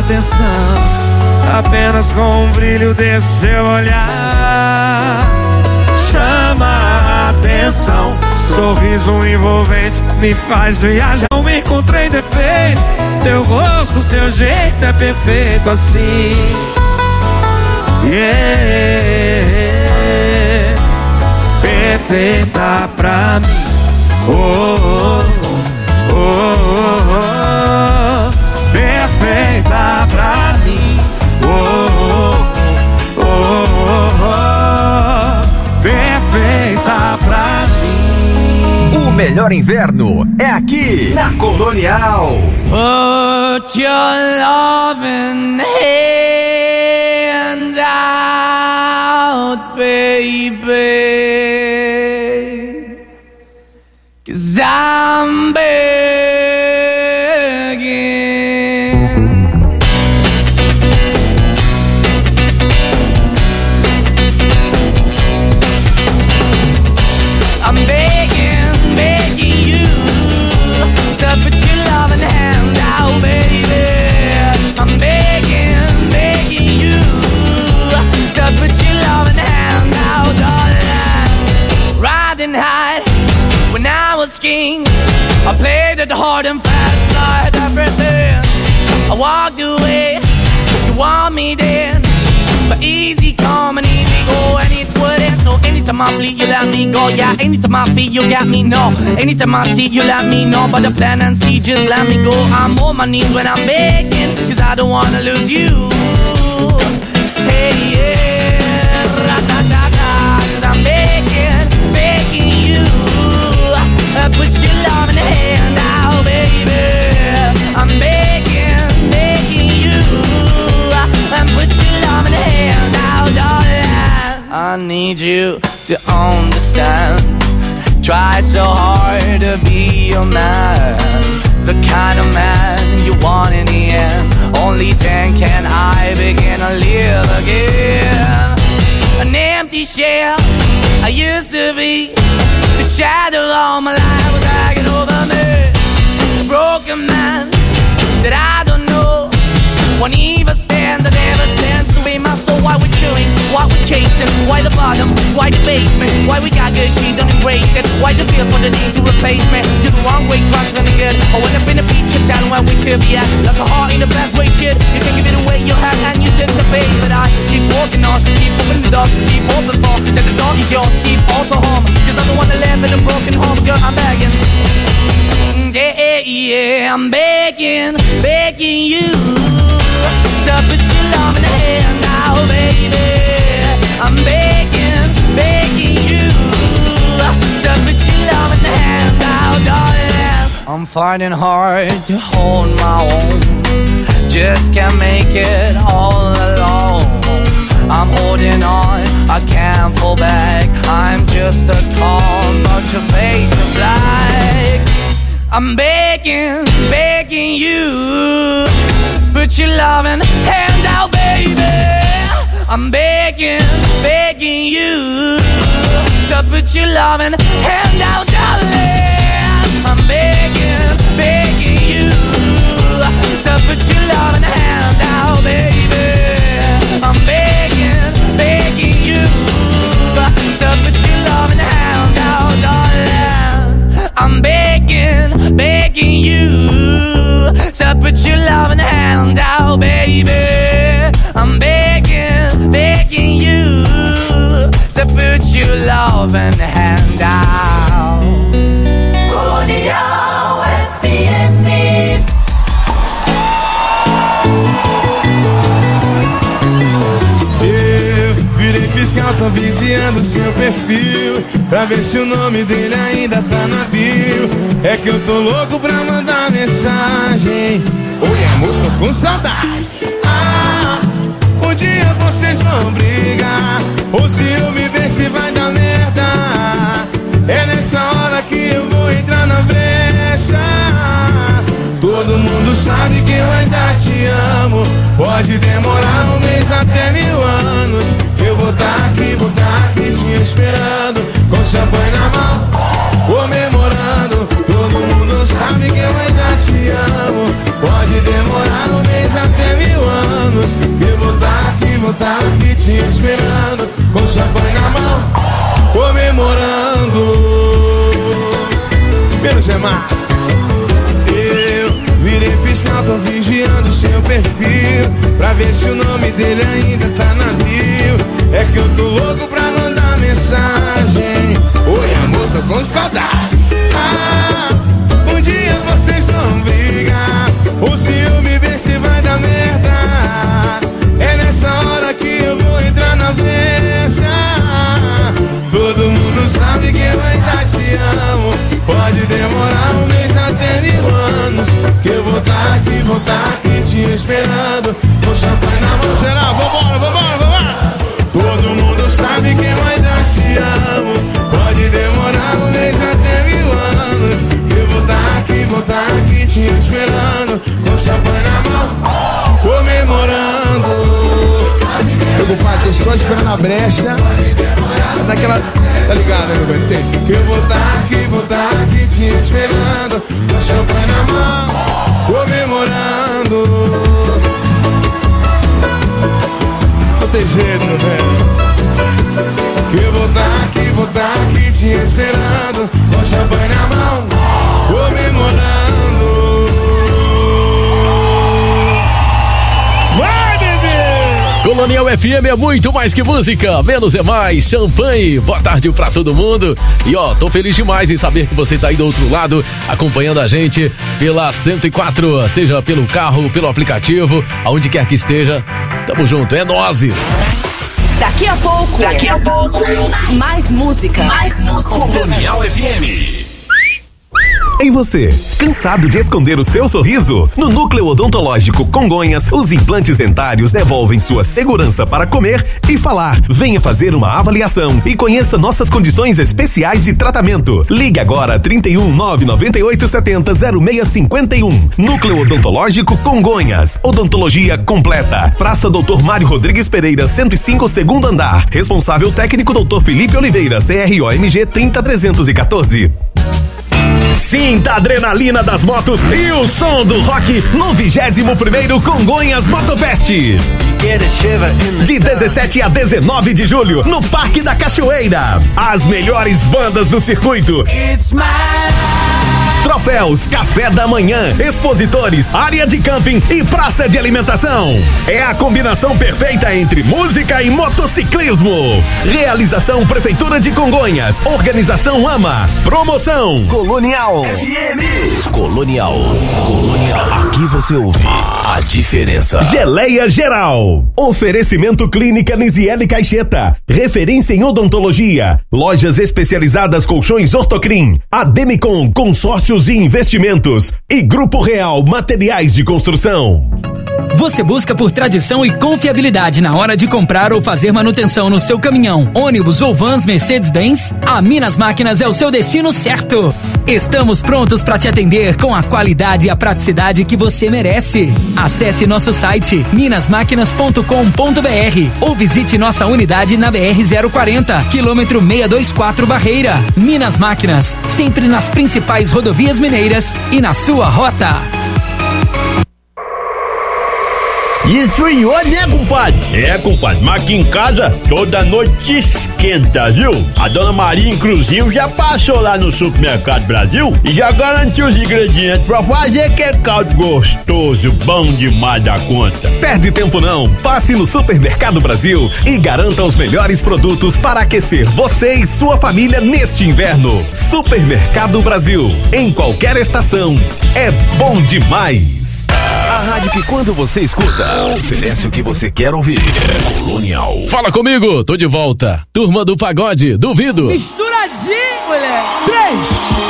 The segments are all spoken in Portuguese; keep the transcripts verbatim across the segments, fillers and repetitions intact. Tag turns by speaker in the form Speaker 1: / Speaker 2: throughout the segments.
Speaker 1: atenção, apenas com o brilho desse seu olhar. Chama a atenção, sorriso envolvente me faz viajar. Não encontrei defeito, seu rosto, seu jeito é perfeito assim. Yeah, perfeita pra mim. Oh, oh, oh, oh, oh. Perfeita pra mim. Oh, oh, oh, oh, oh. Perfeita pra mim.
Speaker 2: O melhor inverno é aqui na Colonial.
Speaker 3: Put your loving hand out, baby, 'cause I'm begging. I'm begging, begging you to put your loving hand out, baby. I'm begging, begging you to put your loving hand out, darling. Riding high when I was king, I played it hard and fast, tried everything. I walked away, you want me then, but easy come and easy go, and it wouldn't. So anytime I bleed, you let me go. Yeah, anytime I feel, you got me, no. Anytime I see, you let me know. But the plan and see, just let me go. I'm on my knees when I'm begging, 'cause I don't wanna lose you. Hey, yeah, ra-da-da-da, 'cause I'm begging, begging you. Uh, put your love in the hand out, baby. I'm begging, begging you. Uh, and put your love in the hand out, darling. I need you to understand. Try so hard to be your man, the kind of man you want in the end. Only then can I begin to live again. An empty shell I used to be, the shadow all my life was hanging over me. A broken man that I don't know, won't even stand, I never stand to be my soul. Why we're chewing, why we're chasing, why the bottom, why the basement, why we got good, she don't embrace it. Why the feel for the need to replace me? You're the wrong way, trying to good. I went up in the feature town where we could be at, like a heart in the best way, shit. You can give it away, you have, and you take the bait. But I keep walking on, keep opening the door, keep open for, that the door is yours, keep also home. 'Cause I'm the one that live in a broken home, girl, I'm begging. Yeah, yeah, I'm begging, begging you to put your love in the hand now, baby. I'm begging, begging you to put your love in the hand now, darling. I'm finding hard to hold my own, just can't make it all alone. I'm holding on, I can't fall back. I'm just a call, but your face is black. I'm begging, begging you, put your loving hand out, baby. I'm begging, begging you to put your loving hand out, darling. I'm begging, begging you to put your loving hand out, baby. I'm begging, begging you to put your loving hand out, darling. I'm begging, begging you to put your loving hand out, baby. I'm begging, begging you to put your loving hand out.
Speaker 4: Colonial F M.
Speaker 1: Eu virei fiscal, tô vigiando seu perfil, pra ver se o nome dele ainda tá na bio. É que eu tô louco pra mandar mensagem. Oi amor, tô com saudade. Ah, um dia vocês vão brigar, ou se eu me ver se vai dar merda. É nessa hora que eu vou entrar na brecha. Todo mundo sabe que eu ainda te amo. Pode demorar um mês até mil anos. Eu vou tá aqui, vou tá aqui te esperando, com champanhe na mão, comemorando. Todo mundo sabe que eu ainda te amo. Pode demorar um mês até mil mais. Eu virei fiscal, tô vigiando seu perfil pra ver se o nome dele ainda tá na bio. É que eu tô louco pra mandar mensagem. Oi amor, tô com saudade. Ah, um dia vocês vão brigar. O ciúme vê se vai dar merda. É nessa hora que eu vou entrar na brecha. Todo mundo sabe que eu ainda te amo. Pode demorar um mês até mil anos, que eu vou tá aqui, vou tá aqui te esperando. Com champanhe na mão, geral, vambora, vambora, vambora. Todo mundo sabe que eu ainda te amo. Pode demorar um mês até mil anos, que eu vou tá aqui, vou tá aqui te esperando. Com champanhe na mão, comemorando. Meu compadre, tô só esperando a brecha. Daquela, tá ligado, né, meu velho? Que eu vou tá aqui, vou tá aqui te esperando. Com champanhe na mão, comemorando. Não tem jeito, meu velho. Que eu vou tá aqui, vou tá aqui te esperando. Com champanhe na mão, comemorando. Vai, bebê!
Speaker 4: Colonial F M é muito mais que música, menos é mais, champanhe. Boa tarde pra todo mundo. E ó, tô feliz demais em saber que você tá aí do outro lado, acompanhando a gente pela cento e quatro, seja pelo carro, pelo aplicativo, aonde quer que esteja. Tamo junto, é nozes.
Speaker 5: Daqui a pouco, daqui a pouco, mais música, mais música.
Speaker 2: Colonial F M. E você, cansado de esconder o seu sorriso? No Núcleo Odontológico Congonhas, os implantes dentários devolvem sua segurança para comer e falar. Venha fazer uma avaliação e conheça nossas condições especiais de tratamento. Ligue agora trinta e um, nove nove oito, setenta, zero seis cinquenta e um. Núcleo Odontológico Congonhas. Odontologia completa. Praça doutor Mário Rodrigues Pereira, cento e cinco, segundo andar. Responsável técnico doutor Felipe Oliveira, C R O M G trinta trezentos e quatorze. Sinta a adrenalina das motos e o som do rock no vigésimo primeiro Congonhas Motofest. De dezessete a dezenove de julho, no Parque da Cachoeira. As melhores bandas do circuito. Troféus, café da manhã, expositores, área de camping e praça de alimentação. É a combinação perfeita entre música e motociclismo. Realização Prefeitura de Congonhas. Organização AMA. Promoção
Speaker 6: Colonial F M. Colonial. Colonial. Aqui você ouve a diferença.
Speaker 2: Geleia Geral. Oferecimento Clínica Nisiele Caixeta. Referência em odontologia. Lojas especializadas Colchões Ortocrim. Ademicon Consórcios e Investimentos. E Grupo Real Materiais de Construção.
Speaker 7: Você busca por tradição e confiabilidade na hora de comprar ou fazer manutenção no seu caminhão, ônibus ou vans Mercedes-Benz? A Minas Máquinas é o seu destino certo. Estamos prontos para te atender com a qualidade e a praticidade que você merece. Acesse nosso site minas máquinas ponto com ponto b r ou visite nossa unidade na B R zero quarenta, quilômetro seiscentos e vinte e quatro Barreira. Minas Máquinas, sempre nas principais rodovias mineiras e na sua rota.
Speaker 8: Esfriou, né, compadre? É, compadre, mas aqui em casa toda noite esquenta, viu? A dona Maria, inclusive, já passou lá no Supermercado Brasil e já garantiu os ingredientes pra fazer aquele caldo gostoso, bom demais da conta.
Speaker 2: Perde tempo não, passe no Supermercado Brasil e garanta os melhores produtos para aquecer você e sua família neste inverno. Supermercado Brasil, em qualquer estação, é bom demais.
Speaker 6: A rádio que quando você escuta, oferece o que você quer ouvir. Colonial.
Speaker 4: Fala comigo, tô de volta. Turma do Pagode, duvido.
Speaker 5: Misturadinho, moleque. Três.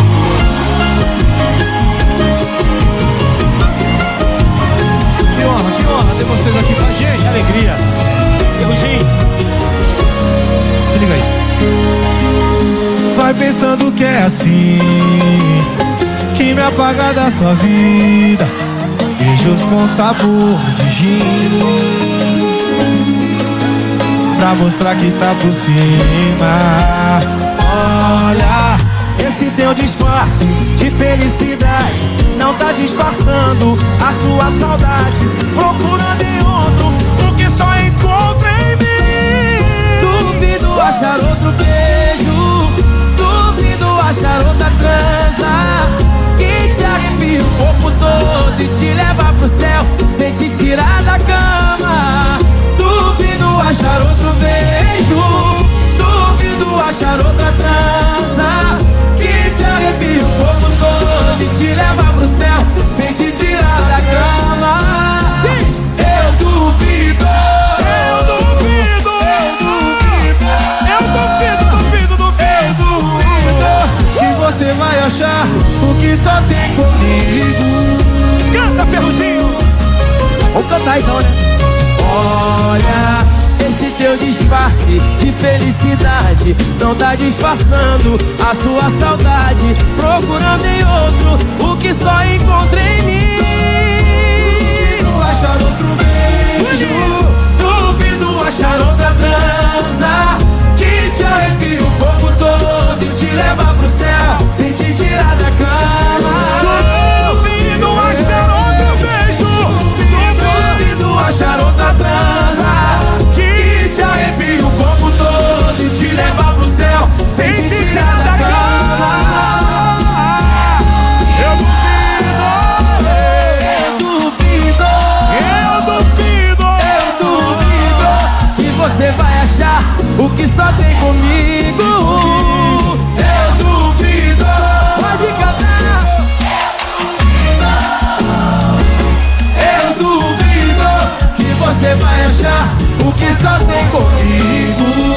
Speaker 1: Que honra, que honra ter vocês aqui com a gente. Alegria. Ferrugem. Se liga aí. Vai pensando que é assim, que me apaga da sua vida. Beijos com sabor de gin, pra mostrar que tá por cima. Olha, esse teu disfarce de felicidade não tá disfarçando a sua saudade. Procurando em outro o que só encontra em mim. Duvido achar outro beijo, duvido achar outra transa.
Speaker 9: sem te tirar da cama. Duvido achar outro beijo, duvido achar outra transa que te arrepia o corpo todo e te leva pro céu sem te tirar da cama. Eu duvido, eu duvido, eu duvido, duvido, duvido, duvido que você vai achar o que só tem comigo. Canta, Ferruginho!
Speaker 7: Vamos cantar então, né?
Speaker 9: Olha, esse teu disfarce de felicidade não tá disfarçando a sua saudade, procurando em outro o que só encontra em mim. Duvido achar outro beijo, duvido achar outra transa que te arrepia o corpo todo e te leva pro céu sem te tirar da cama. Duvido achar outro beijo, duvido achar outra transa que te arrepia o corpo todo e te leva pro céu sem te tirar da cama. Eu duvido, eu duvido, eu duvido que você vai achar o que só tem comigo. Eu duvido, pode cantar. Eu duvido que você vai achar o que só tem comigo.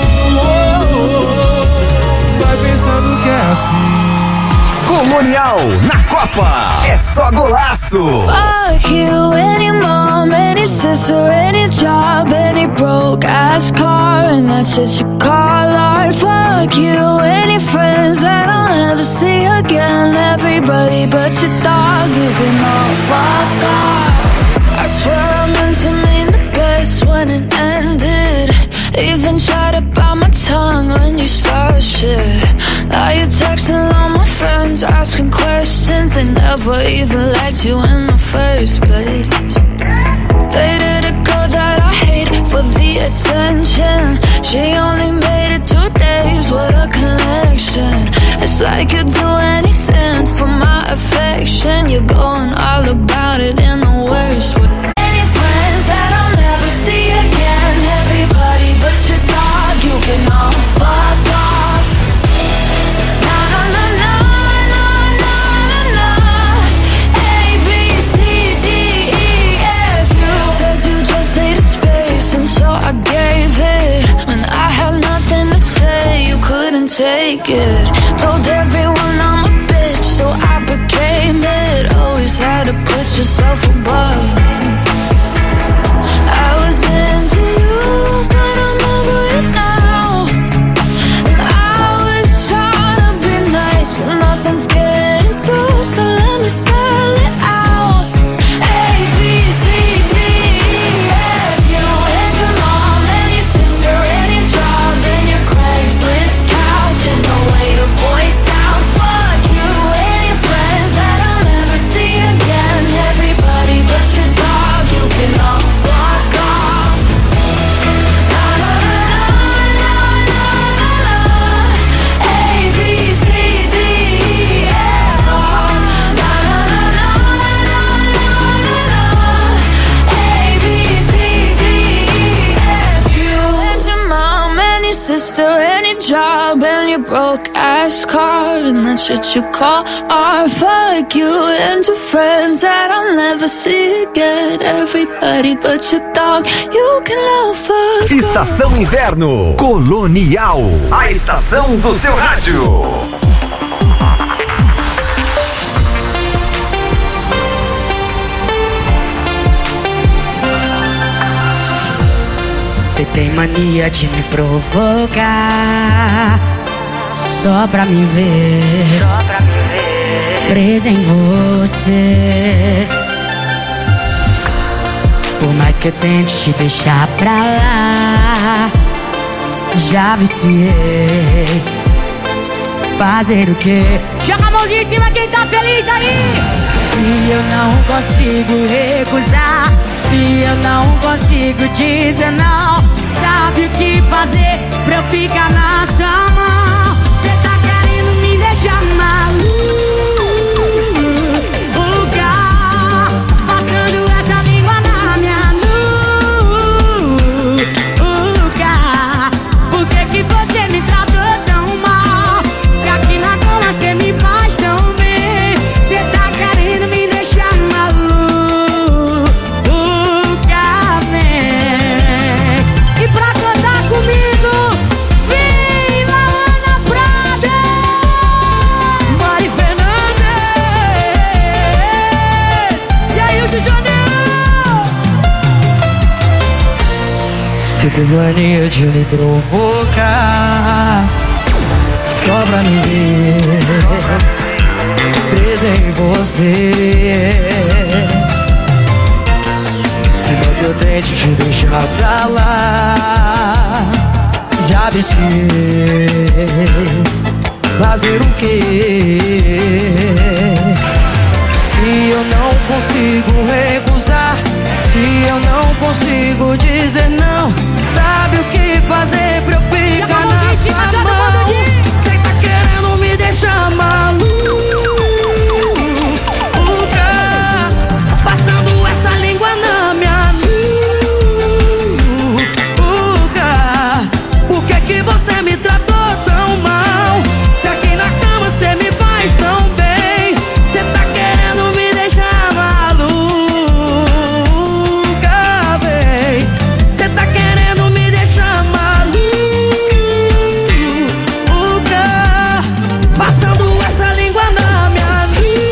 Speaker 9: Vai pensando que é assim.
Speaker 2: Colonial na Copa é só golaço.
Speaker 3: Fuck you, any mom, any sister, any job, any broke ass car, and that's shit you call art. Fuck you, any friends that I'll never see again. Everybody but your dog, you can all fuck off. I swear I meant to mean the best when it ended. Even tried to bite my tongue when you started shit. Now you're texting all my friends, asking questions. They never even liked you in the first place. Dated a girl that I hate for the attention. She only made it two days, what a connection. It's like you'd do anything for my affection. You're going all about it in the worst way. Any friends that I'll never see again. Everybody but your dog, you can all fuck off. Na na na na na na na na. A B C D E F. You said you just needed space, and so I gave it. When I had nothing to say, you couldn't take it. Told everyone I'm a bitch, so I became it. Always had to put yourself above me. I was into you, but I'm over it now. And I was trying to be nice, but nothing's getting through, so let me spell it out. A, B, C, D, E, F. You and your mom and your sister and your job and your Craigslist couch and the way your voice sounds. Fuck you and your friends that I'll never see again. Everybody but your dog, you can all fuck off. Na na na na na na na. A B C D E F. Na na na na na na na. A B C D E F. You and your mom and your sister and your job and your broke ass car, and that shit you call art. Fuck you and your friends that I'll never see again. Everybody but your dog, you can love fuck.
Speaker 2: Estação Inverno Colonial, a estação do seu rádio.
Speaker 10: Você tem mania de me provocar, só pra me ver, só pra me ver presa em você. Por mais que eu tente te deixar pra lá, já viciei. Fazer o quê? Joga a mãozinha em cima quem tá feliz aí. Se eu não consigo recusar, se eu não consigo dizer não, sabe o que fazer pra eu ficar na sua mão? Cê tá querendo me deixar maluca, passando essa língua na
Speaker 9: Que mania de me provocar, só pra me ver presa em você. Mas eu tente te deixar pra lá. Já viciei, fazer o quê? Se eu não consigo recusar, se eu não consigo dizer não, sabe o que fazer pra eu ficar na sua mão? Cê tá querendo me deixar maluca, passando essa língua na minha nuca. Por que que você me tratou tão mal? Se aqui na cama cê me faz tão bem. Cê tá querendo me deixar maluca, bem. Cê tá querendo me deixar maluca, passando essa língua na minha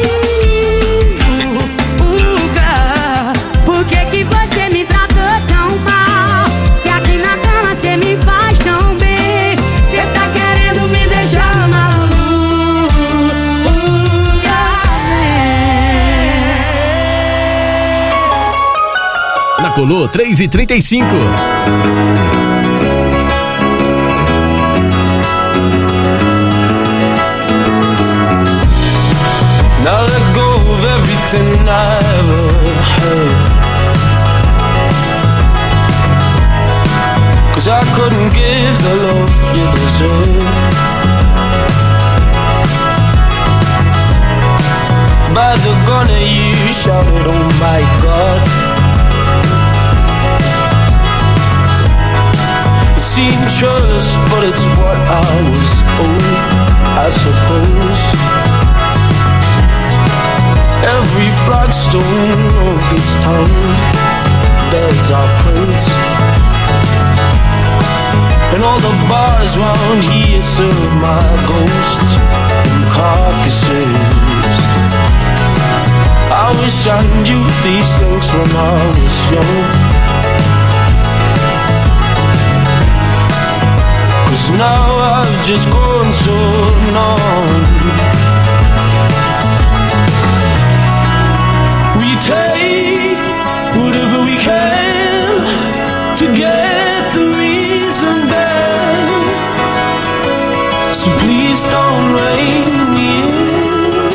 Speaker 9: nuca.
Speaker 10: Por que que você me tratou tão mal? Se aqui na cama cê me faz tão bem. Cê tá querendo me deixar maluca,
Speaker 4: Na Colô, três e trinta e cinco.
Speaker 9: Now let go of everything I ever heard, 'cause I couldn't give the love you deserve. By the gunner you shouted, oh my God. It seemed trust, but it's what I was owed, I suppose. Every flagstone of this town bears our prints, and all the bars round here serve my ghosts and carcasses. I wish I knew these things when I was young, 'cause now I've just grown so numb. We take whatever we can to get the reason back, so please don't rein me in.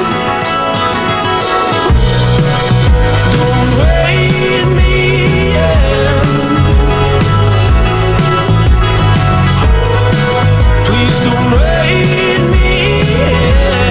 Speaker 9: Don't rein me in. Please don't rein me in.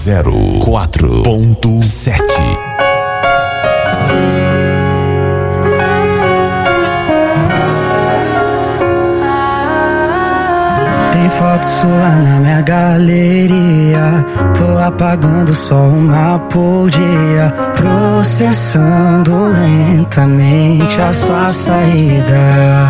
Speaker 2: zero quatro ponto sete.
Speaker 11: Tem foto sua na minha galeria, tô apagando só uma por dia, processando lentamente a sua saída.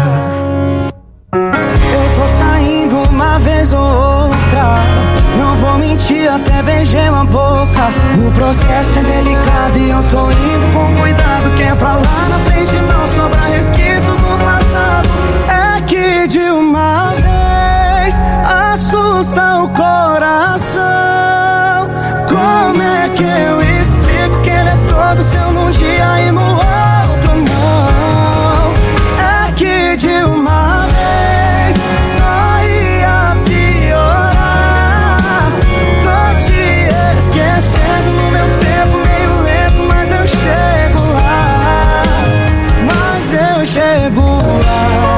Speaker 11: Eu tô saindo uma vez ou outra, não vou mentir, até beijei uma boca. O processo é delicado e eu tô indo com cuidado, que é pra lá na frente não sobrar resquícios do passado. É que de uma vez assusta o coração. Como é que eu explico que ele é todo seu num dia e no outro não? É que de uma vez só ia piorar. Tô te esquecendo no meu tempo meio lento, mas eu chego lá. Mas eu chego lá.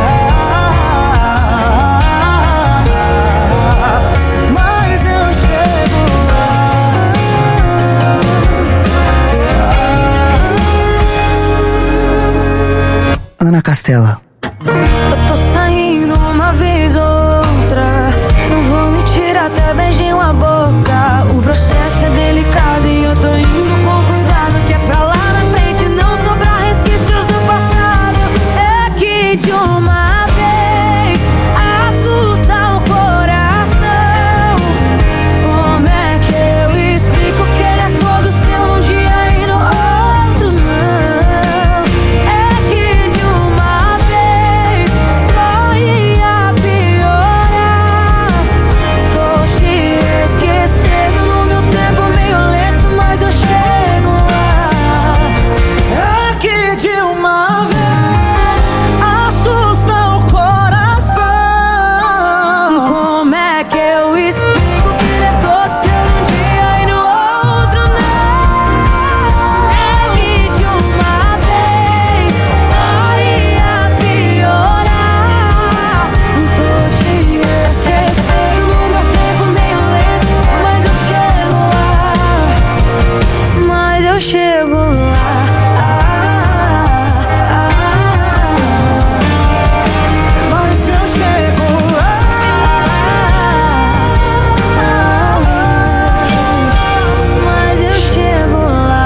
Speaker 11: Ana Castela.
Speaker 12: Eu tô saindo uma vez ou outra, não vou mentir, até beijei uma boca. O processo é delicado e eu tô indo com cuidado, que é pra lá na frente não sobrar resquícios do passado. É que de uma vez assusta o coração. Como é que eu explico que ele é todo seu num dia e no outro não? É que de uma vez só ia piorar. Tô te esquecendo no meu tempo meio lento, mas eu chego lá.
Speaker 11: É que de uma vez assusta o coração.
Speaker 12: Como é que eu explico que ele é todo seu num dia e no outro não? É que de uma vez só ia piorar. Tô te esquecendo no meu tempo meio lento, mas eu chego lá. Mas eu chego lá.
Speaker 11: Mas eu chego lá.
Speaker 12: Mas eu chego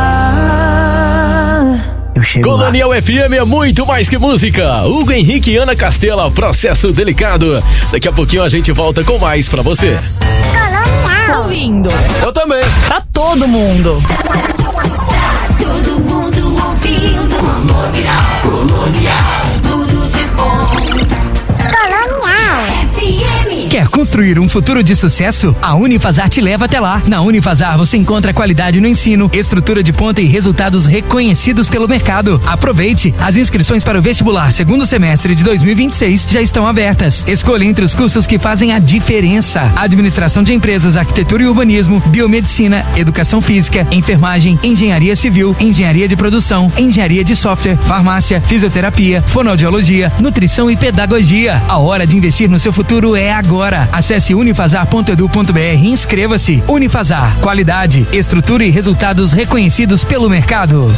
Speaker 12: lá.
Speaker 11: Eu chego lá.
Speaker 4: Colonial F M é muito mais que música. Hugo Henrique e Ana Castela, processo delicado. Daqui a pouquinho a gente volta com mais pra você.
Speaker 5: Ouvindo.
Speaker 2: Eu também.
Speaker 5: Pra todo mundo.
Speaker 3: Todo mundo ouvindo. Colonial, Colonial, tudo de bom. Colonial F M.
Speaker 7: Quer construir um futuro de sucesso? A Unifazar te leva até lá. Na Unifazar você encontra qualidade no ensino, estrutura de ponta e resultados reconhecidos pelo mercado. Aproveite! As inscrições para o vestibular segundo semestre de dois mil e vinte e seis já estão abertas. Escolha entre os cursos que fazem a diferença: administração de empresas, arquitetura e urbanismo, biomedicina, educação física, enfermagem, engenharia civil, engenharia de produção, engenharia de software, farmácia, fisioterapia, fonoaudiologia, nutrição e pedagogia. A hora de investir no seu futuro é agora. Acesse unifazar ponto edu ponto br e inscreva-se. Unifazar, qualidade, estrutura e resultados reconhecidos pelo mercado.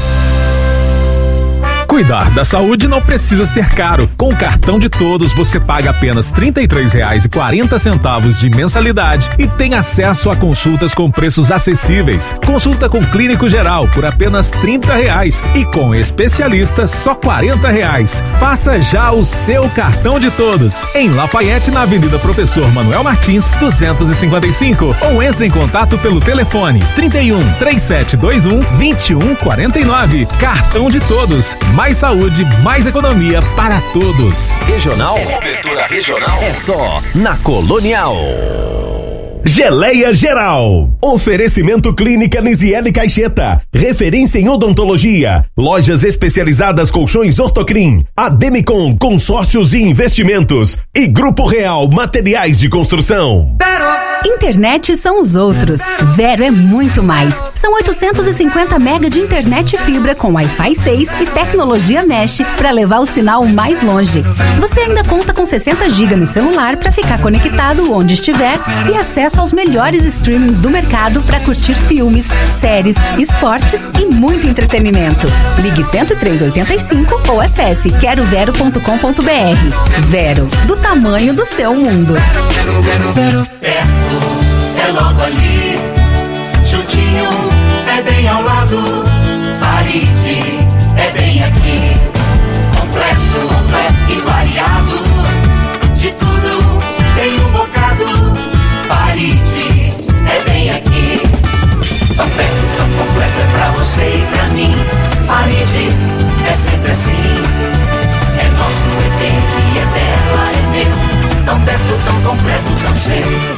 Speaker 13: Cuidar da saúde não precisa ser caro. Com o cartão de todos, você paga apenas trinta e três reais e quarenta centavos de mensalidade e tem acesso a consultas com preços acessíveis. Consulta com clínico geral por apenas trinta reais e com especialista só quarenta reais. Faça já o seu cartão de todos em Lafayette, na Avenida Professor Manuel Martins, duzentos e cinquenta e cinco, ou entre em contato pelo telefone trinta e um, trinta e sete vinte e um, vinte e um quarenta e nove. Cartão de todos. Mais saúde, mais economia para todos.
Speaker 6: Regional, cobertura regional é só na Colonial.
Speaker 2: Geleia Geral. Oferecimento Clínica Nisiele Caixeta. Referência em odontologia. Lojas especializadas Colchões Ortocrim. Ademicon Consórcios e Investimentos. E Grupo Real Materiais de Construção.
Speaker 3: Pero
Speaker 14: Internet são os outros. Vero é muito mais. São oitocentos e cinquenta mega de internet fibra com Wi-Fi seis e tecnologia Mesh para levar o sinal mais longe. Você ainda conta com sessenta gigas no celular para ficar conectado onde estiver e acesso aos melhores streamings do mercado para curtir filmes, séries, esportes e muito entretenimento. Ligue cento e três oitenta e cinco ou acesse quero vero ponto com ponto br. Vero, do tamanho do seu mundo.
Speaker 15: Vero, Vero, Vero. Perto, é logo ali. Juntinho, é bem ao lado. Farid, é bem aqui. Completo, completo e variado. De tudo, tem um bocado. Farid, é bem aqui. Tão perto, tão completo é pra você e pra mim. Farid, é sempre assim. É nosso, é dele, é dela, é meu. Tão perto, tão completo, tão seu.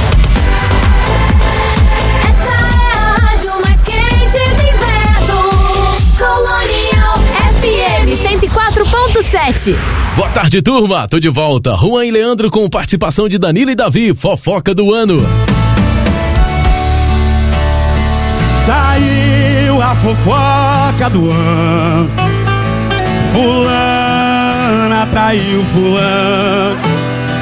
Speaker 12: Essa é a rádio mais quente do inverno. Colonial F M cento e quatro ponto sete.
Speaker 4: Boa tarde, turma. Tô de volta. Juan e Leandro com participação de Danilo e Davi. Fofoca do ano.
Speaker 1: Saiu a fofoca do ano. Fulana traiu fulano.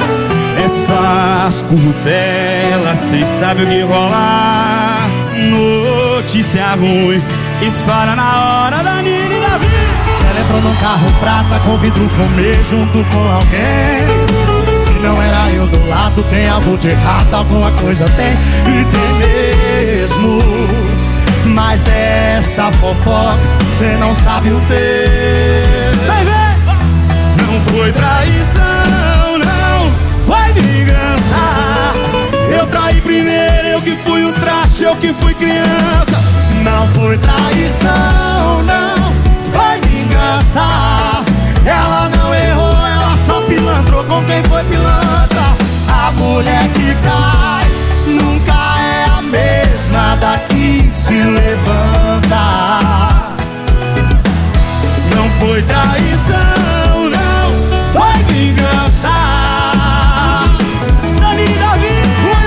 Speaker 1: Essas curtelas, cês sabem o que rolar. Notícia ruim espalha na hora. Danilo e Davi.
Speaker 16: Ela entrou num carro prata com vidro fumê junto com alguém. Se não era eu do lado, tem algo de errado. Alguma coisa tem, e tem mesmo. Mas dessa fofoca cê não sabe o texto.
Speaker 1: Vai ver! Não foi traição, não foi vingança. Eu traí primeiro, eu que fui o traste, eu que fui criança.
Speaker 16: Não foi traição, não foi vingança. Ela não errou, ela só pilantrou com quem foi pilantra. A mulher que cai nunca é a mesma daqui se levanta.
Speaker 1: Não foi traição, não foi vingança. Danilo e Davi.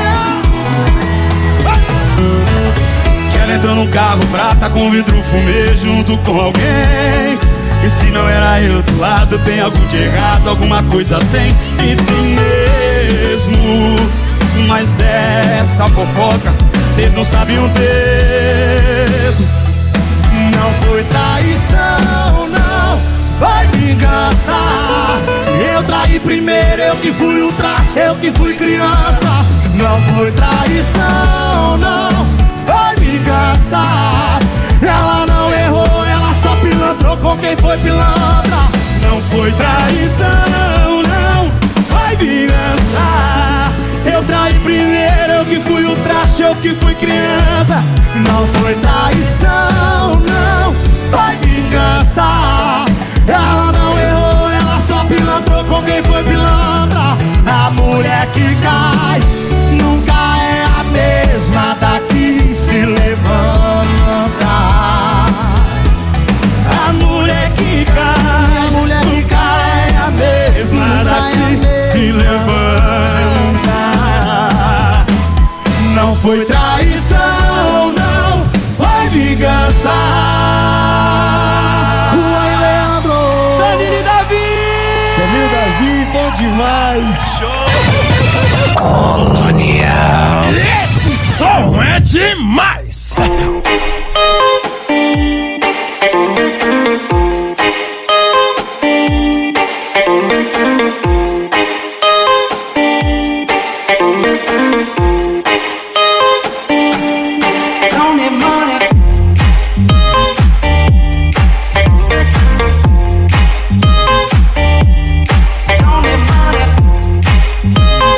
Speaker 1: Que ela entrou num carro prata com vidro fumê junto com alguém. E se não era eu do lado, tem algo de errado, alguma coisa tem, e tem mesmo. Mas dessa fofoca, cês não sabem o texto.
Speaker 16: Não foi traição, não foi vingança. Eu traí primeiro, eu que fui o traste, eu que fui criança. Não foi traição, não foi vingança. Ela não errou, ela só pilantrou com quem foi pilantra.
Speaker 1: Não foi traição, não foi vingança. Eu traí primeiro, eu que fui o traste, eu que fui criança.
Speaker 16: Não foi traição, não foi vingança. Ela não errou, ela só pilantrou com quem foi pilantra. A mulher que cai nunca é a mesma daqui se levanta.
Speaker 1: A mulher que cai,
Speaker 16: a mulher que cai
Speaker 1: é a mesma daqui se levanta. Não foi traição, não foi vingança.
Speaker 16: Juan e Leandro.
Speaker 1: Danilo e Davi.
Speaker 16: Danilo e Davi, bom demais.
Speaker 1: Show.
Speaker 17: Colonial. Esse som é demais.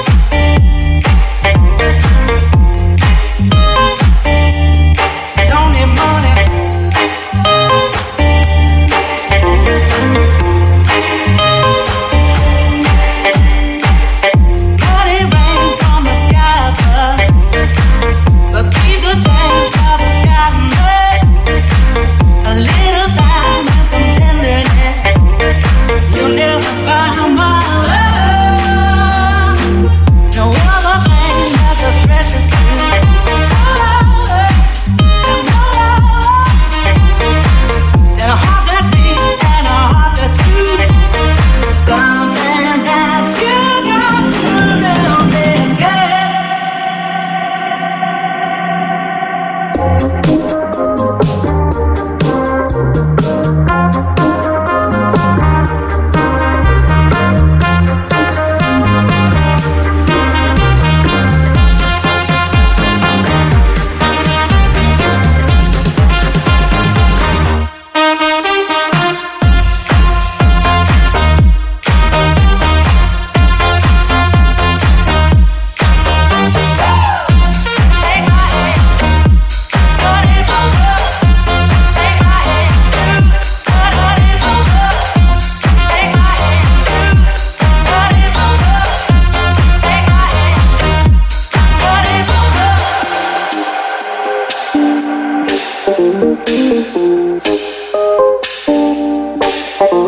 Speaker 15: Don't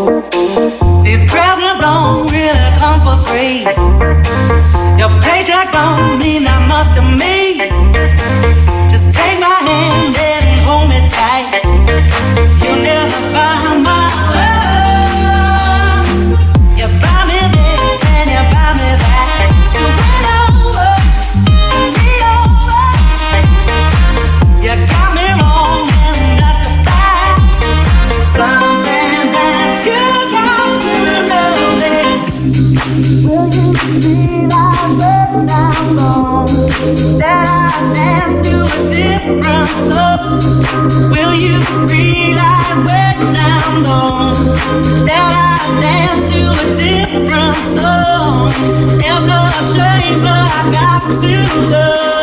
Speaker 18: These presents don't really come for free. Your paycheck don't mean that much to me. Just take my hand and hold me tight. You'll never buy my love. You buy me this and you buy me that. So bring over, bring me over. You got me wrong and that's a fact. Something that you got to know is, will you be that way down long? That I dance to a different love. Will you realize way down low that I dance to a different song? It's a shame, but I got to love.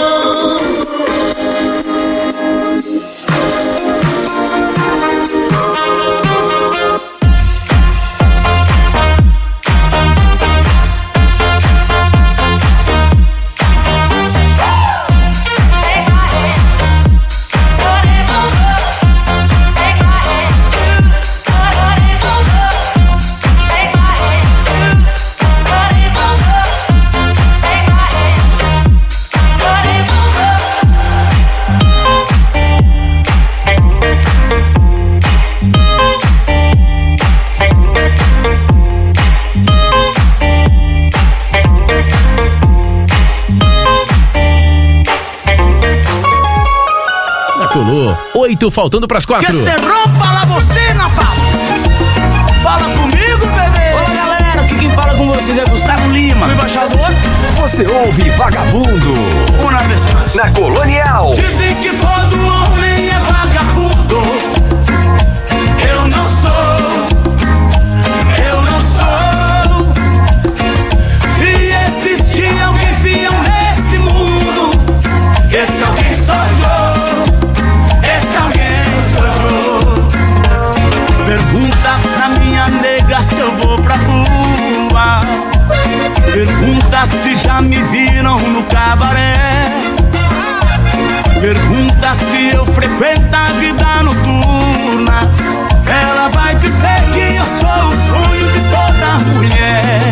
Speaker 4: Oito, faltando pras quatro.
Speaker 16: Que se rompa la bocina, pá. Fala comigo, bebê.
Speaker 19: Olá, galera, aqui quem fala com vocês é Gustavo Lima.
Speaker 16: O embaixador.
Speaker 6: Você ouve Vagabundo.
Speaker 16: Uma vez mais.
Speaker 6: Na Colonial.
Speaker 16: Dizem que todo homem é vagabundo. Eu não sou. Eu não sou. Se existir alguém fiel nesse mundo, esse alguém sou eu. Esse alguém sou eu. Pergunta pra minha nega se eu vou pra rua. Pergunta se já me viram no cabaré. Pergunta se eu frequento a vida noturna. Ela vai dizer que eu sou o sonho de toda mulher.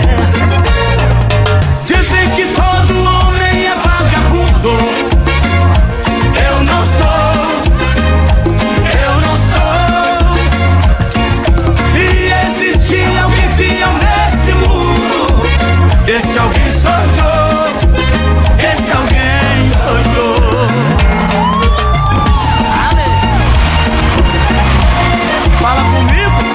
Speaker 16: Dizem que todo homem é vagabundo. Eu não sou. Eu não sou. Se existir alguém fiel nesse mundo, esse alguém sou eu. Esse alguém sou eu. Fala comigo.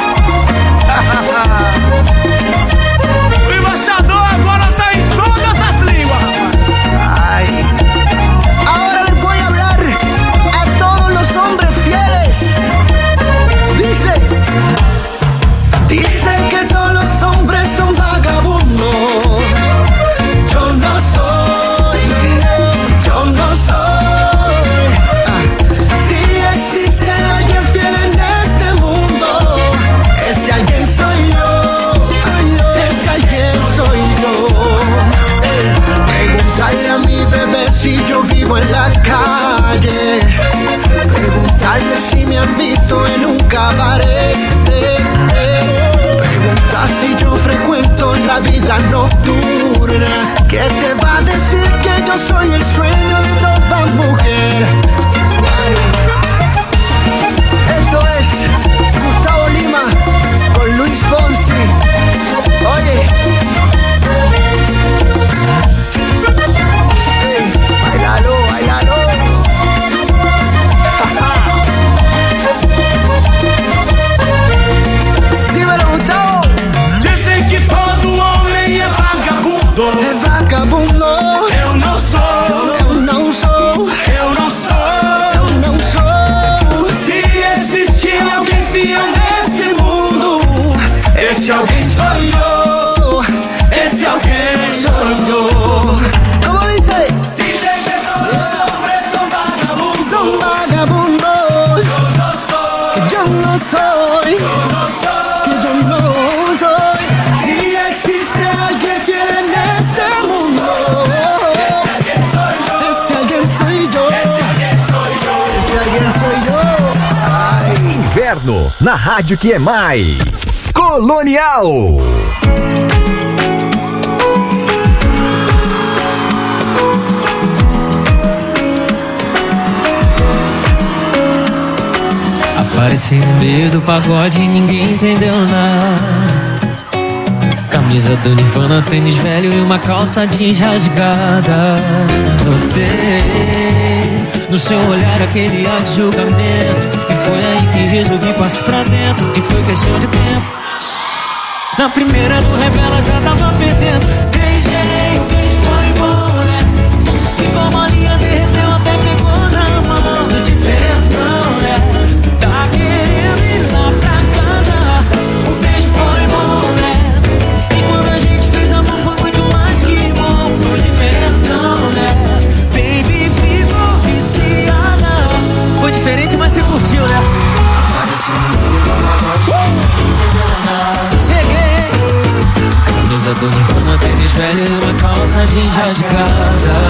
Speaker 16: O embaixador agora tá em todas as línguas, rapaz.
Speaker 19: Ay. Ahora les voy a hablar a todos los hombres fieles. Dice,
Speaker 16: Dicen que todos los hombres son vagabundos. Yo no soy, yo no soy. Ah, si existe alguien fiel en este mundo, ese alguien soy yo, ese alguien soy yo. Eh, Preguntarle a mi bebé si yo vivo en la calle. Preguntarle si me han visto en un cabaret. Eh, eh. Pregunta si yo frecuento la vida nocturna. ¿Qué te va a decir que yo soy el sueño de toda mujer? Esto es Gustavo Lima con Luis Fonsi. Oye, hey, bailalo, bailalo. Dímelo, Gustavo. Dizem que todo homem é vagabundo. É vagabundo. Eu não sou. Eu não sou. Eu não sou. Eu não sou. Se existir alguém fiel nesse mundo, esse alguém sou eu. Esse alguém sou eu. Como dice? Dizem que todos os hombres son vagabundos. Son vagabundos. Yo no soy. Yo no soy. Que yo no soy. Si existe alguien fiel en este mundo, ese alguien soy yo. Ese alguien soy yo. Ese alguien soy yo. Ese alguien soy yo. Ay.
Speaker 6: Inverno, na rádio que é mais. Colonial.
Speaker 9: Apareci no meio do pagode e ninguém entendeu nada. Camisa do Nirvana, tênis velho e uma calça jeans rasgada. Notei no seu olhar aquele ar de julgamento, e foi aí que resolvi partir pra dentro, e foi questão de tempo. Na primeira do revela já tava perdendo. Beijei, o beijo foi bom, né? Ficou molinha, derreteu, até pegou na mão. Tô diferentão, né? Tá querendo ir lá pra casa. O beijo foi bom, né? E quando a gente fez amor foi muito mais que bom. Foi diferentão, né? Baby ficou viciada. Foi diferente, mas você curtiu, né? Cheguei. Camisa do Nirvana, tênis velho e uma calça jeans rasgada.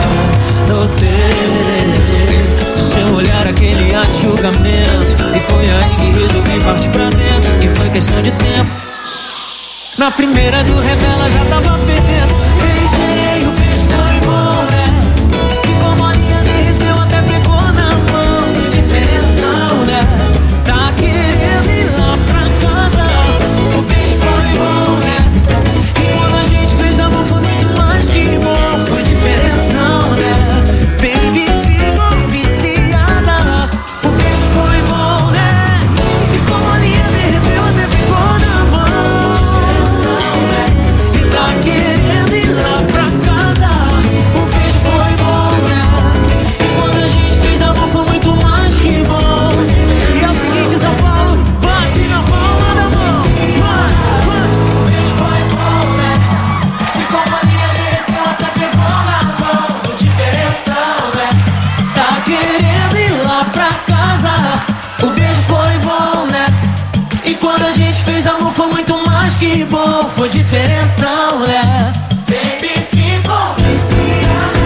Speaker 9: Notei do seu olhar aquele ar de julgamento, e foi aí que resolvi partir pra dentro, e foi questão de tempo. Na primeira do revela já tava perdendo. Beijei, o beijo foi bom, né? Ficou molinha, derreteu, até pegou na mão. Diferentão, né? Tá querendo ir lá pra casa. O beijo foi bom, né? E quando a gente fez amor foi muito mais que bom. Foi diferentão, né? Baby ficou viciada. O beijo foi bom, né? Ficou molinha, derreteu, até pegou na mão. E tá querendo ir lá pra casa. O beijo foi bom, né? E quando a gente fez amor foi muito mais que bom. E é o seguinte, São Paulo, bate na palma da mão. Vai, vai. O beijo foi bom, né? Ficou molinha, derreteu, até pegou na mão. O diferentão, né? Tá querendo ir lá pra casa. O beijo foi bom, né? E quando a gente fez amor foi muito mais que bom. Foi diferentão, né? Baby ficou viciada.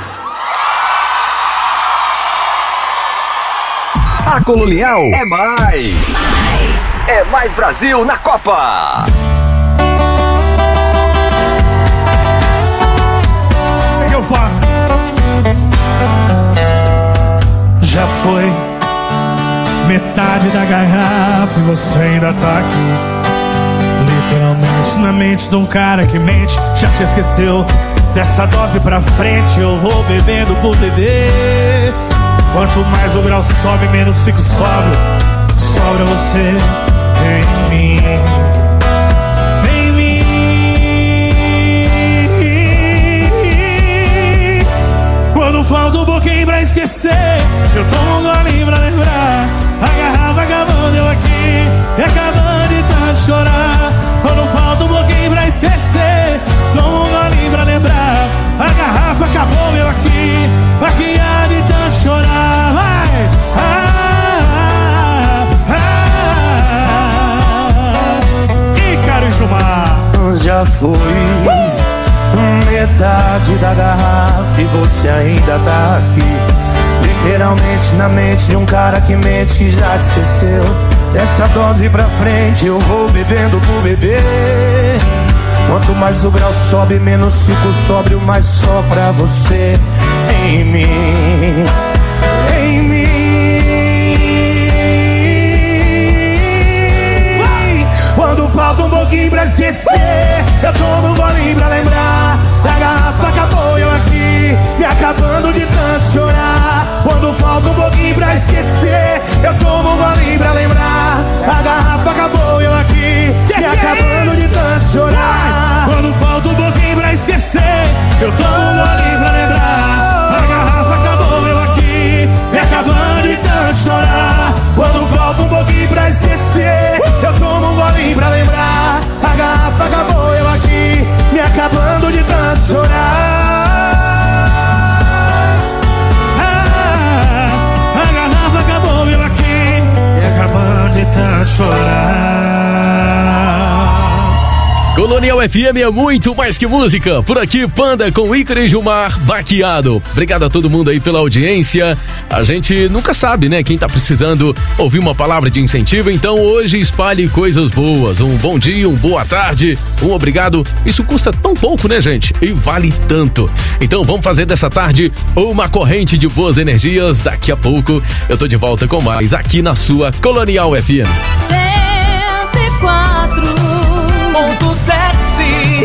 Speaker 6: A Colonial é mais. mais. É mais Brasil na Copa.
Speaker 16: O que eu faço? Já foi metade da garrafa e você ainda tá aqui. Literalmente na mente de um cara que mente. Já te esqueceu? Dessa dose pra frente eu vou bebendo por beber. Quanto mais o grau sobe, menos fico sóbrio. Sobra você em mim, em mim. Quando falta um pouquinho pra esquecer, eu tomo um golinho pra lembrar. A garrafa acabando, eu aqui, e acabando de tanto chorar. Quando falta um pouquinho pra esquecer, tomo um golinho pra lembrar. A garrafa acabou, eu aqui, aqui há de tanto chorar. Vai! Ah, ah, ah. E Caro Gilmar,
Speaker 11: já foi metade da garrafa e você ainda tá aqui. Literalmente na mente de um cara que mente, que já te esqueceu. Dessa dose pra frente eu vou bebendo por beber. Quanto mais o grau sobe, menos fico sóbrio, mas só pra você em mim, em mim. Quando falta um pouquinho pra esquecer, eu tomo um golinho pra lembrar. A garrafa acabou, eu aqui, me acabando de tanto chorar. Quando falta um pouquinho pra esquecer, eu tomo um golinho pra lembrar. A garrafa acabou, eu aqui, me acabando de tanto chorar.
Speaker 16: Quando falta um pouquinho pra esquecer, eu tomo um golinho pra lembrar. A garrafa acabou, eu aqui, me acabando de tanto chorar. Quando falta um pouquinho pra esquecer, eu tomo um golinho pra lembrar. A garrafa acabou, eu aqui, me acabando de tanto chorar. Ah, a garrafa acabou, eu aqui, me acabando de tanto chorar.
Speaker 4: Colonial F M é muito mais que música. Por aqui, Panda com Ícaro e Gilmar Baqueado. Obrigado a todo mundo aí pela audiência. A gente nunca sabe, né? Quem tá precisando ouvir uma palavra de incentivo. Então hoje espalhe coisas boas. Um bom dia, um boa tarde, um obrigado. Isso custa tão pouco, né, gente? E vale tanto. Então vamos fazer dessa tarde uma corrente de boas energias. Daqui a pouco eu tô de volta com mais aqui na sua Colonial F M.
Speaker 3: cento e quatro ponto sete.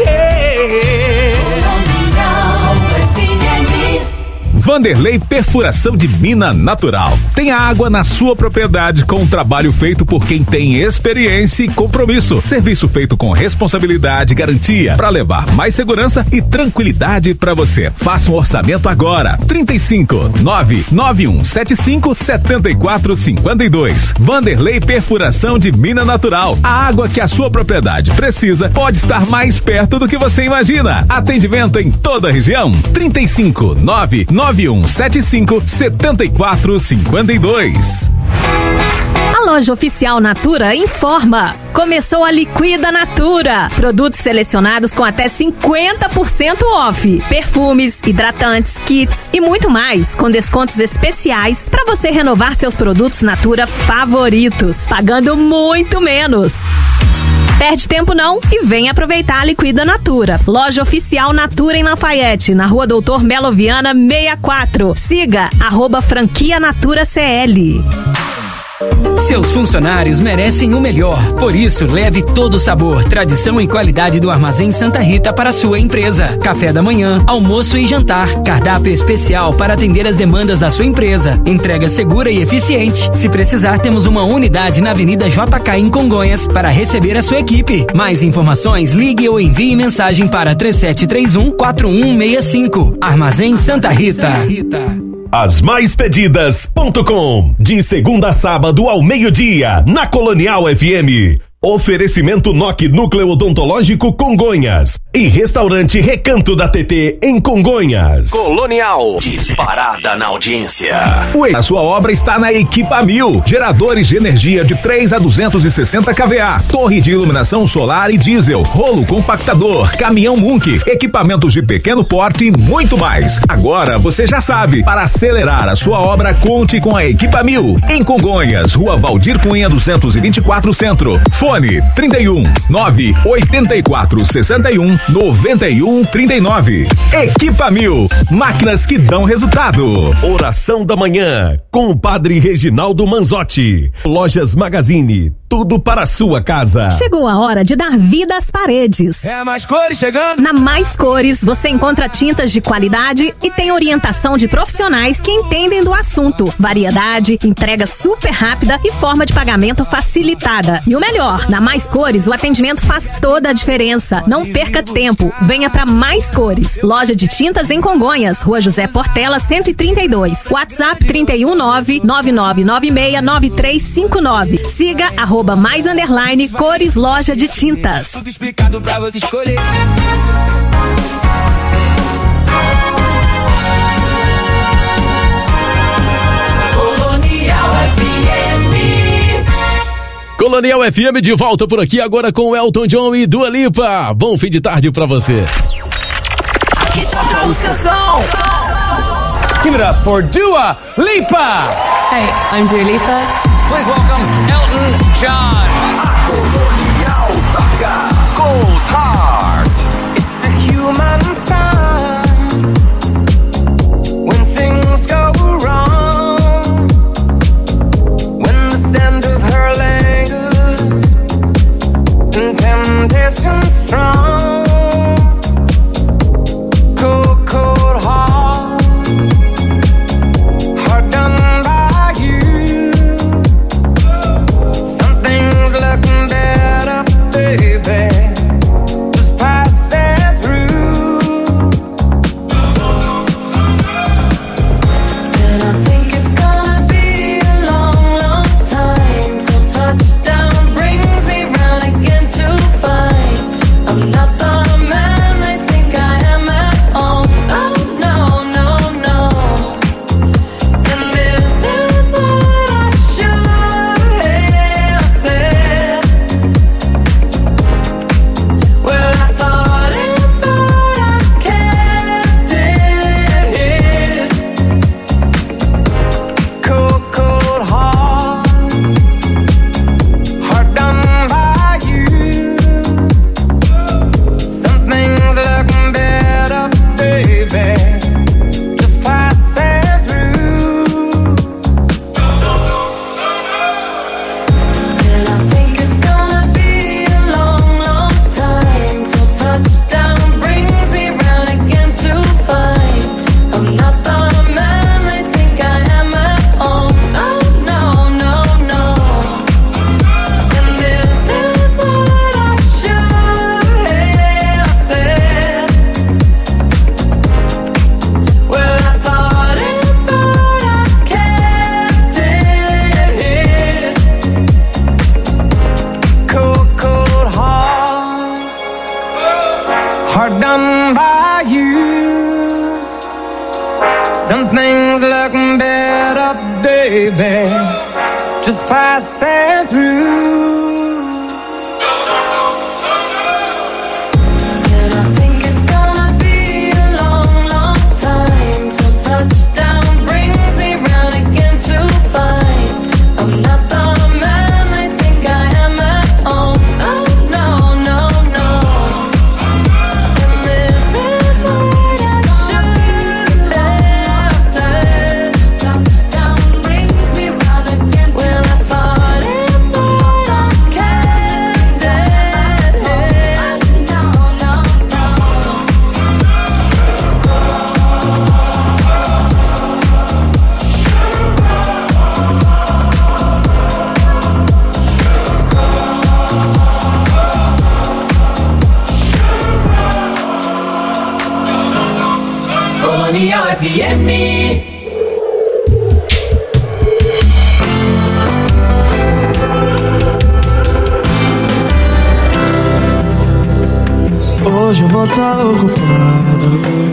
Speaker 13: Vanderlei Perfuração de Mina Natural. Tem a água na sua propriedade com um trabalho feito por quem tem experiência e compromisso. Serviço feito com responsabilidade e garantia para levar mais segurança e tranquilidade para você. Faça um orçamento agora. trinta e cinco, nove nove um sete cinco, sete quatro cinco dois. Vanderlei Perfuração de Mina Natural. A água que a sua propriedade precisa pode estar mais perto do que você imagina. Atendimento em toda a região. trinta e cinco, nove nove um sete cinco, sete quatro cinco dois.
Speaker 20: A loja oficial Natura informa. Começou a Liquida Natura. Produtos selecionados com até cinquenta por cento off. Perfumes, hidratantes, kits e muito mais, com descontos especiais para você renovar seus produtos Natura favoritos, pagando muito menos. Perde tempo não e vem aproveitar a Liquida Natura. Loja oficial Natura em Lafayette, na rua Doutor Melo Viana sessenta e quatro. Siga, arroba franquia Natura C L.
Speaker 7: Seus funcionários merecem o melhor. Por isso, leve todo o sabor, tradição e qualidade do Armazém Santa Rita para a sua empresa. Café da manhã, almoço e jantar. Cardápio especial para atender as demandas da sua empresa. Entrega segura e eficiente. Se precisar, temos uma unidade na Avenida J K em Congonhas para receber a sua equipe. Mais informações, ligue ou envie mensagem para três sete três um, quatro um seis cinco. Armazém Santa Rita.
Speaker 2: As mais pedidas ponto com. De segunda a sábado ao meio-dia, na Colonial F M. Oferecimento N O C Núcleo Odontológico Congonhas e Restaurante Recanto da T T em Congonhas.
Speaker 6: Colonial, disparada na audiência.
Speaker 13: A sua obra está na Equipa Mil. Geradores de energia de três a duzentos e sessenta kVA, torre de iluminação solar e diesel, rolo compactador, caminhão Munk, equipamentos de pequeno porte e muito mais. Agora você já sabe, para acelerar a sua obra, conte com a Equipa Mil. Em Congonhas, Rua Valdir Cunha duzentos e vinte e quatro Centro. Fone trinta e um, nove oitenta e quatro, sessenta e um, noventa e um, trinta e nove. Equipa Mil, máquinas que dão resultado.
Speaker 2: Oração da manhã com o Padre Reginaldo Manzotti. Lojas Magazine, tudo para a sua casa.
Speaker 20: Chegou a hora de dar vida às paredes.
Speaker 1: É a Mais Cores chegando.
Speaker 20: Na Mais Cores você encontra tintas de qualidade e tem orientação de profissionais que entendem do assunto. Variedade, entrega super rápida e forma de pagamento facilitada. E o melhor, na Mais Cores o atendimento faz toda a diferença. Não perca tempo, venha para Mais Cores. Loja de tintas em Congonhas, Rua José Portela cento e trinta e dois. WhatsApp trinta e um, nove nove nove nove seis nove três cinco nove. Siga arroba mais underline Cores Loja de Tintas.
Speaker 1: Tudo explicado pra você escolher.
Speaker 3: Colonial F M.
Speaker 4: Colonial F M de volta por aqui agora com Elton John e Dua Lipa. Bom fim de tarde pra você.
Speaker 3: Aqui toca o seu som.
Speaker 9: Give it up for Dua Lipa.
Speaker 21: Hey, I'm Dua Lipa.
Speaker 9: Please welcome Elton John.
Speaker 6: A Colonial toca Cold Heart.
Speaker 11: It's a human sign when things go wrong, when the scent of her lingers and temptation strong. Cold, cold heart, heart done by you. Something's looking better, baby. Just pass it through.
Speaker 12: And I think it's gonna be a long, long time till touchdown brings me round again to find I'm not
Speaker 9: done by you. Some things look better, baby, just passing through.
Speaker 15: Colonial F M.
Speaker 11: Hoje eu vou estar ocupado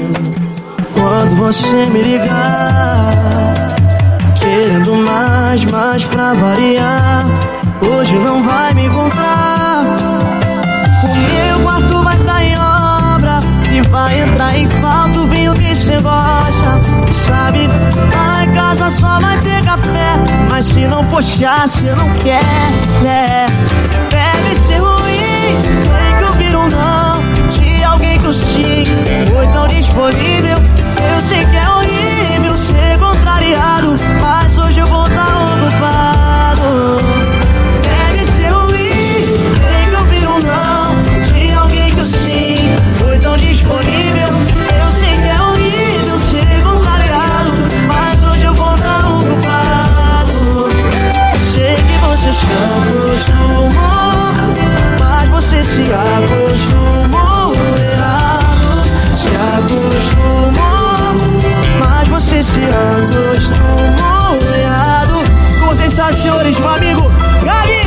Speaker 11: quando você me ligar, querendo mais, mais pra variar. Hoje não vai me encontrar. O meu quarto vai estar em obra e vai entrar em falta o vinho que cê gosta. Sabe, lá em casa só vai ter café, mas se não for chá, cê não quer, né? Deve ser ruim, tem que ouvir um não de alguém que o sim foi tão disponível. Eu sei que é horrível ser contrariado, mas hoje eu vou estar ocupado. Deve ser ruim, tem que ouvir um não de alguém que o sim foi tão disponível. Eu sei que é horrível ser contrariado, mas hoje eu vou estar ocupado. Sei que você se acostumou, mas você se acostumou errado. Se acostumou, mas você se acostumou errado. Com sensações, meu amigo Gabi.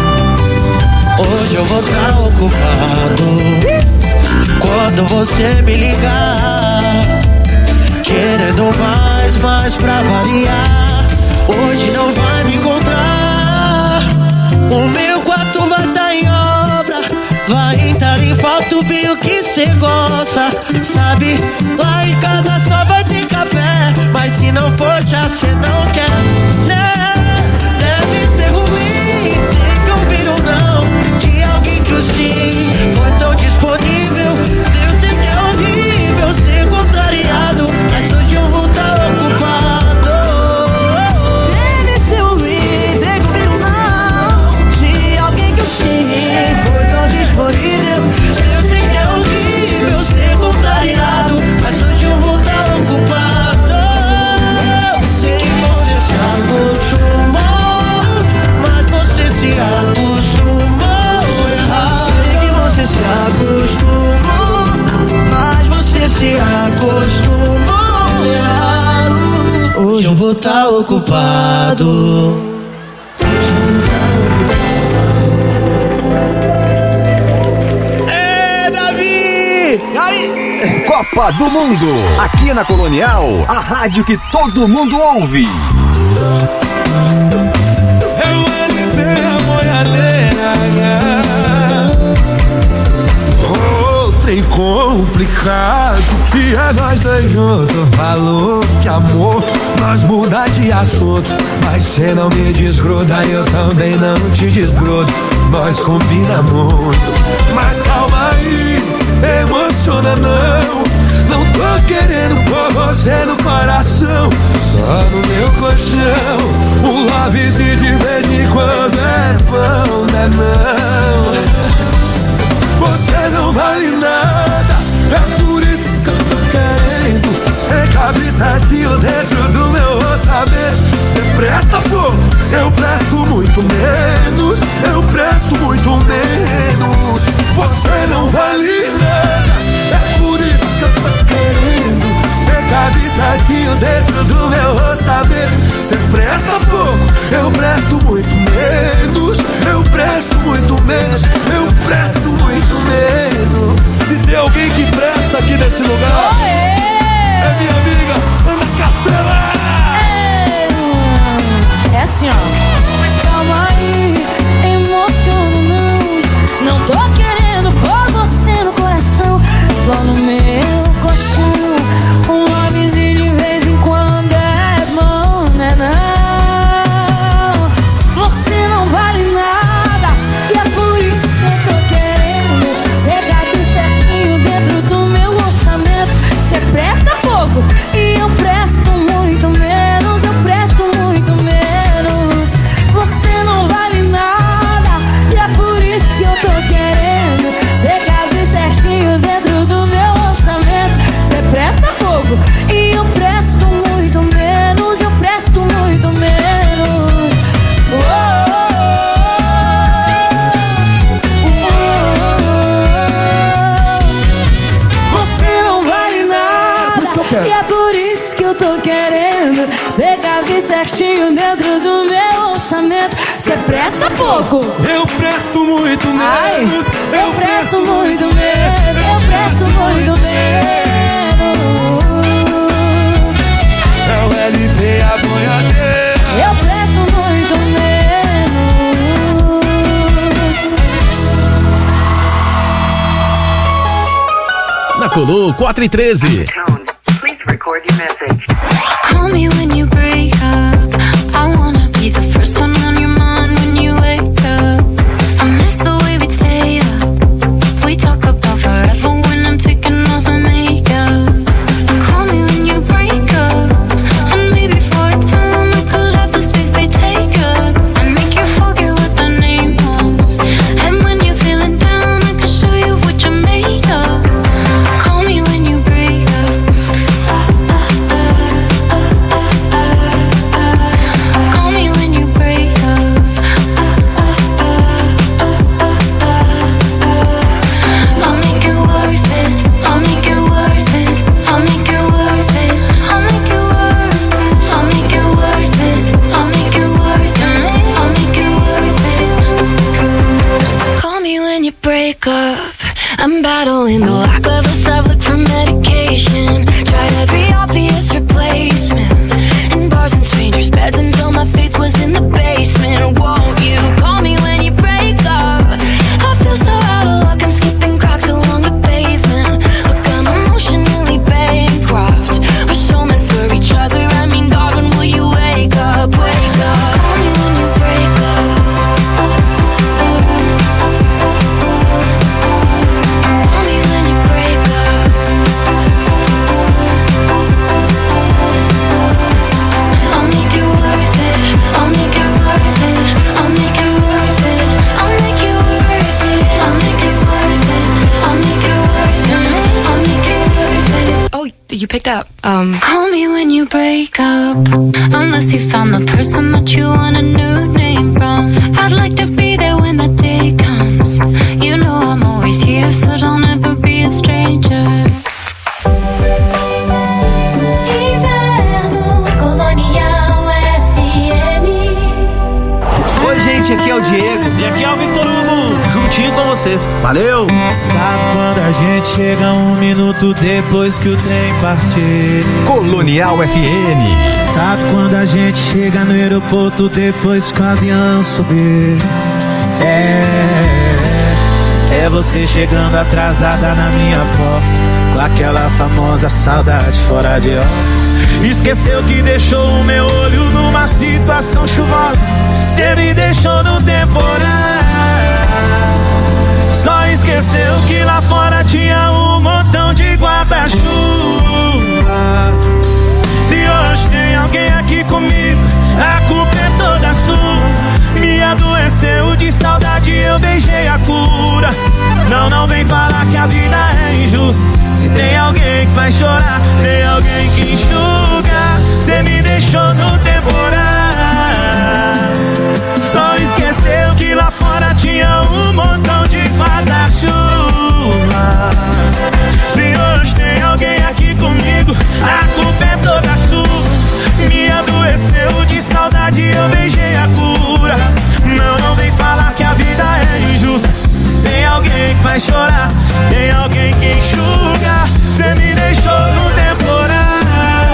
Speaker 9: Hoje eu vou estar ocupado quando você me ligar, querendo mais, mais pra variar. Hoje não vai me encontrar. O meu quarto vai estar em obra, vai entrar em falta o vinho que cê gosta. Sabe, lá em casa só vai ter café, mas se não for já cê não quer, né? Deve ser ruim, tem que ouvir um não de alguém que o sim foi tão disponível. Se eu sei que é horrível ser contrariado, mas hoje eu vou estar ocupado.
Speaker 11: Deve ser ruim, tem que ouvir um não de alguém que o sim foi tão disponível.
Speaker 9: Se eu sei que é horrível ser contrariado, mas hoje eu vou estar ocupado. Sei que você se acostumou, mas você se acostumou errado.
Speaker 11: Sei que você se acostumou, mas você se acostumou errado.
Speaker 9: Hoje eu vou estar ocupado.
Speaker 11: É, Davi! Aí!
Speaker 2: Copa do Mundo, aqui na Colonial, a rádio que todo mundo ouve.
Speaker 1: Oh, trem complicado que é nós dois juntos. Falou de amor, nós muda de assunto, mas cê não me desgruda, eu também não te desgrudo. Nós combina muito, mas calma aí, emociona não. Não tô querendo pôr você no coração, só no meu colchão. O lovezinho de vez em quando é bom, né não? Você não vale nada, é por isso que eu tô querendo. Cê cabe certinho dentro do meu orçamento. Cê presta pouco, eu presto muito menos. Eu presto muito menos.
Speaker 12: só no meu colchão. Um lovezinho de vez em quando é bom, né não? Você não vale nada e é por isso que eu tô querendo chegar aqui certinho dentro do meu orçamento. Cê presta pouco e eu presto muito menos. Eu presto muito menos. Você não vale nada e é por isso que eu tô querendo chegar aqui certinho dentro do meu orçamento. Cê presta pouco e eu presto muito menos. Eu presto muito menos. Oh, oh, oh. Você não vale nada e é por isso que eu tô querendo chegar aqui certinho dentro do meu orçamento. Cê presta pouco,
Speaker 16: eu presto muito menos.
Speaker 12: Ai, eu presto muito menos. Eu presto muito menos.
Speaker 16: É o L P, a boiadeira.
Speaker 12: Eu presto muito menos.
Speaker 4: Na Colô quatro e treze.
Speaker 18: Call me when you break up. I wanna be the first one on your mind when you wake up. I miss the way we stay up. We talk about forever when I'm taking off my makeup. Call me when you break up. And maybe for a time I could have the space they take up. I make you forget what the name was. And when you're feeling down I can show you what you're made of. Call me when you break up. Call me when you break up. I'll make it worth it. I'll make it worth it. I'll make it worth it. I'll make it worth it. I'll make it worth it. I'll make it worth it. I'll make it worth it. Call me when you break up. I'm battling the lack of a subject for medication. Tried every obvious replacement in bars and strangers' beds until my faith was in the basement. Won't you call me when you break up? I feel so out of luck, I'm skipping cracks along the pavement. Look, I'm emotionally bankrupt. We're so meant for each other. I mean, God, when will you wake up? Wake up. Call me when you break up. Call me when you break up. I'll make it worth it. I'll make it worth it. I'll make it worth it. I'll make it worth it. I'll make it worth it. I'll make it worth it. I'll make it worth it. Oh, you picked up. Um. Call me when you break up. Unless you found the person that you want a new name from. I'd like to be there when the day comes. You know I'm always here, so don't ever be a stranger.
Speaker 19: Oi, gente, aqui é o Diego.
Speaker 9: E aqui é o Victor Hugo.
Speaker 19: Juntinho com você. Valeu!
Speaker 9: Sabe quando a gente chega um minuto depois que o trem partir?
Speaker 2: Colonial F M.
Speaker 9: Sabe quando a gente chega no aeroporto depois que o avião subir? É, é você chegando atrasada na minha porta, com aquela famosa saudade fora de hora. Esqueceu que deixou o meu olho numa situação chuvosa. Cê me deixou no temporal. Só esqueceu que lá fora tinha um montão de guarda-chuva. Se hoje tem alguém aqui comigo, a culpa é toda sua. Me adoeceu de saudade, eu beijei a cura. Não, não vem falar que a vida é injusta. Se tem alguém que faz chorar, tem alguém que enxuga. Cê me deixou no temporal. Só esqueceu que lá fora tinha um montão de guarda-chuva. Se hoje tem alguém aqui comigo, a culpa é toda sua. Me adoeceu de saudade, eu beijei a cura. Não, não vem falar que a vida é injusta. Se tem alguém que faz chorar, tem alguém que enxuga. Cê me deixou no temporal.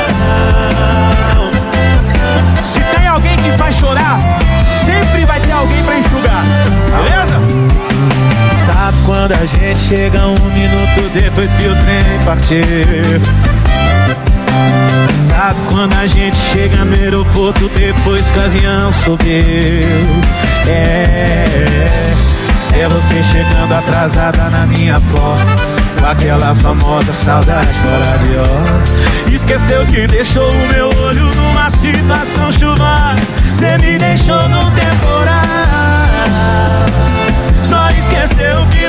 Speaker 9: Se tem alguém que faz chorar, sempre vai ter alguém pra enxugar, beleza? Sabe quando a gente chega um minuto depois que o trem partiu? Sabe quando a gente chega no aeroporto depois que o avião subiu? É, é você chegando atrasada na minha porta, com aquela famosa saudade fora de hora. Esqueceu que deixou o meu olho numa situação chuvosa. Cê me deixou no temporal. Só esqueceu que